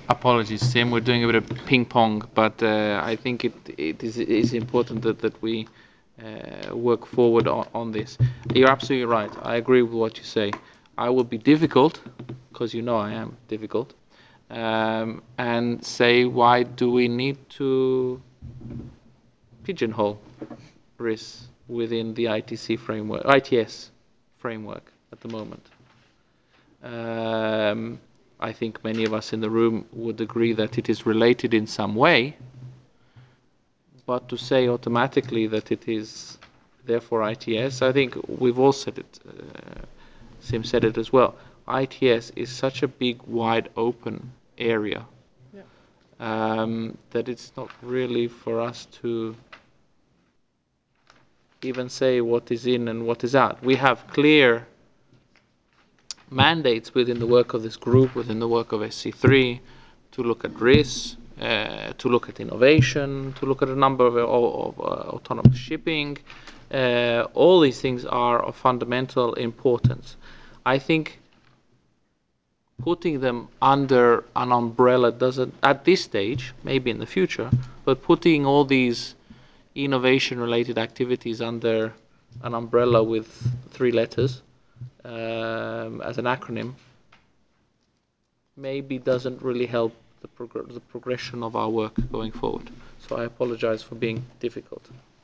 Apologies, Tim. We're doing a bit of ping pong, but I think it is important that we work forward on this. You're absolutely right. I agree with what you say. I will be difficult, because you know I am difficult, and say, why do we need to pigeonhole RIS within the ITS framework at the moment? I think many of us in the room would agree that it is related in some way, but to say automatically that it is therefore ITS, I think we've all said it. Sim said it as well. ITS is such a big, wide open area that it's not really for us to even say what is in and what is out. We have clear mandates within the work of this group, within the work of SC3, to look at risk, to look at innovation, to look at a number of autonomous shipping. All these things are of fundamental importance. I think putting them under an umbrella doesn't, at this stage, maybe in the future, but putting all these innovation-related activities under an umbrella with 3 letters as an acronym maybe doesn't really help the progression of our work going forward. So I apologize for being difficult.